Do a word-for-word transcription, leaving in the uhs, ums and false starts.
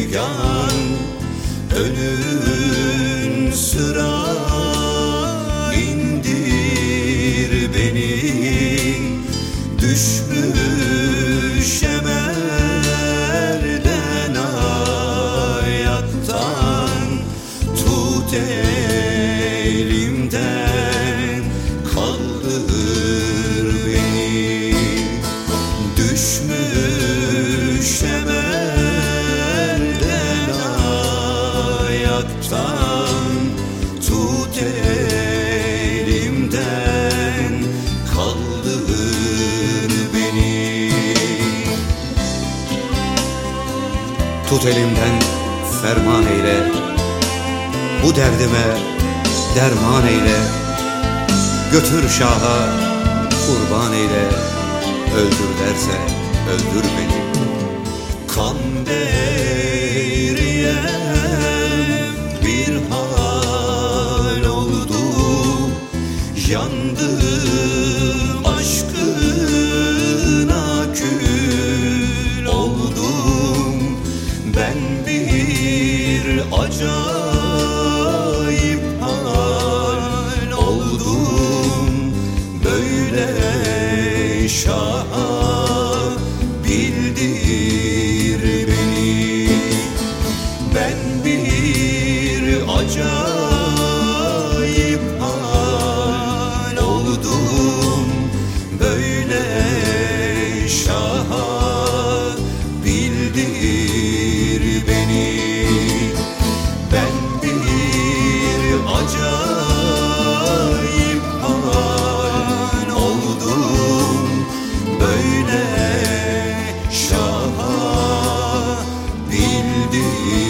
figan, önün sıra indir beni. Düşmüş emelden hayattan, tut elimden kaldır beni. Düşmüş emelden hayattan, tut elimden kaldır beni. Tut elimden ferman eyle, bu derdime derman eyle. Götür şaha kurban eyle, öldür derse öldür beni. Kan deriyem bir hal oldu, yandım aşkına kül oldum. Ben bir acayip hal oldum, böyle şaha bildir beni. Ben bir acayip hal oldum, böyle şaha bildir beni. Ben bir acayip hal oldum, böyle şaha bildir